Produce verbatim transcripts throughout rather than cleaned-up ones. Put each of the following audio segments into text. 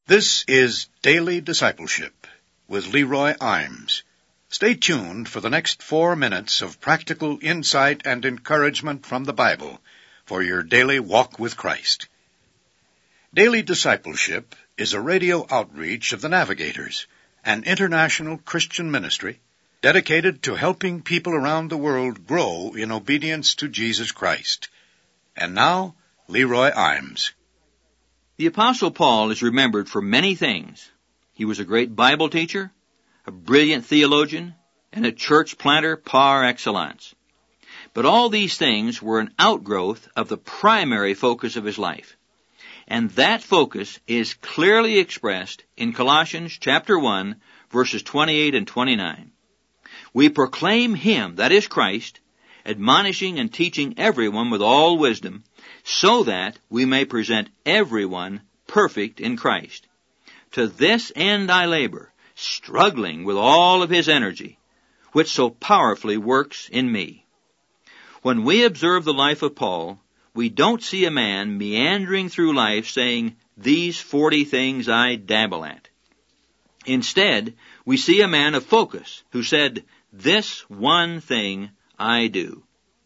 This is Daily Discipleship with Leroy Imes. Stay tuned for the next four minutes of practical insight and encouragement from the Bible for your daily walk with Christ. Daily Discipleship is a radio outreach of the Navigators, an international Christian ministry dedicated to helping people around the world grow in obedience to Jesus Christ. And now, Leroy Imes. The Apostle Paul is remembered for many things. He was a great Bible teacher, a brilliant theologian, and a church planter par excellence. But all these things were an outgrowth of the primary focus of his life. And that focus is clearly expressed in Colossians chapter one, verses twenty-eight and twenty-nine. We proclaim him, that is Christ, admonishing and teaching everyone with all wisdom, so that we may present everyone perfect in Christ. To this end I labor, struggling with all of his energy, which so powerfully works in me. When we observe the life of Paul, we don't see a man meandering through life saying, "These forty things I dabble at." Instead, we see a man of focus who said, "This one thing I do."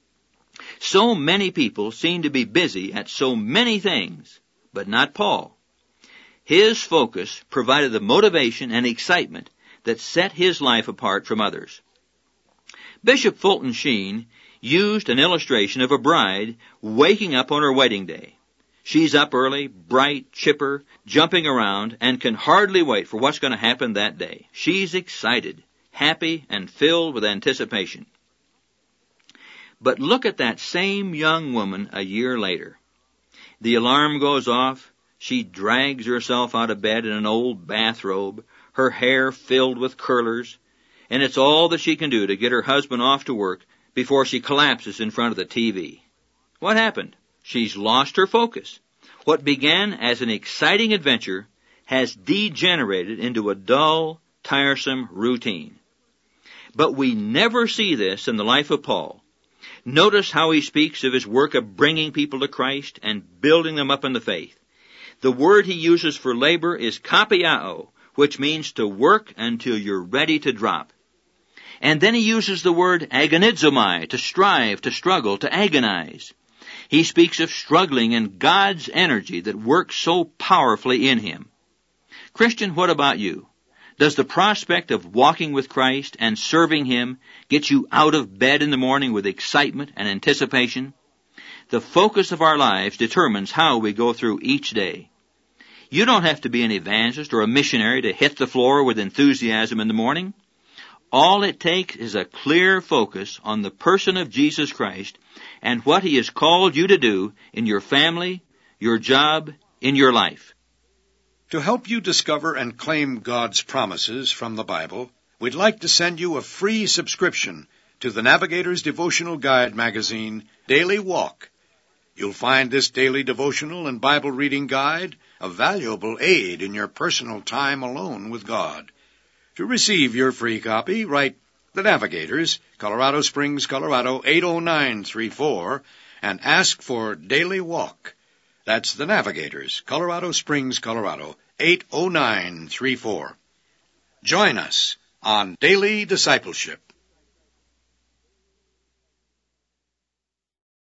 So many people seem to be busy at so many things, but not Paul. His focus provided the motivation and excitement that set his life apart from others. Bishop Fulton Sheen used an illustration of a bride waking up on her wedding day. She's up early, bright, chipper, jumping around, and can hardly wait for what's going to happen that day. She's excited, happy, and filled with anticipation. But look at that same young woman a year later. The alarm goes off. She drags herself out of bed in an old bathrobe, her hair filled with curlers, and it's all that she can do to get her husband off to work before she collapses in front of the T V. What happened? She's lost her focus. What began as an exciting adventure has degenerated into a dull, tiresome routine. But we never see this in the life of Paul. Notice how he speaks of his work of bringing people to Christ and building them up in the faith. The word he uses for labor is kapiao, which means to work until you're ready to drop. And then he uses the word agonizomai, to strive, to struggle, to agonize. He speaks of struggling in God's energy that works so powerfully in him. Christian, what about you? Does the prospect of walking with Christ and serving him get you out of bed in the morning with excitement and anticipation? The focus of our lives determines how we go through each day. You don't have to be an evangelist or a missionary to hit the floor with enthusiasm in the morning. All it takes is a clear focus on the person of Jesus Christ and what he has called you to do in your family, your job, in your life. To help you discover and claim God's promises from the Bible, we'd like to send you a free subscription to the Navigator's devotional guide magazine, Daily Walk. You'll find this daily devotional and Bible reading guide a valuable aid in your personal time alone with God. To receive your free copy, write The Navigators, Colorado Springs, Colorado eight oh nine three four, and ask for Daily Walk. That's The Navigators, Colorado Springs, Colorado eight oh nine three four. Join us on Daily Discipleship.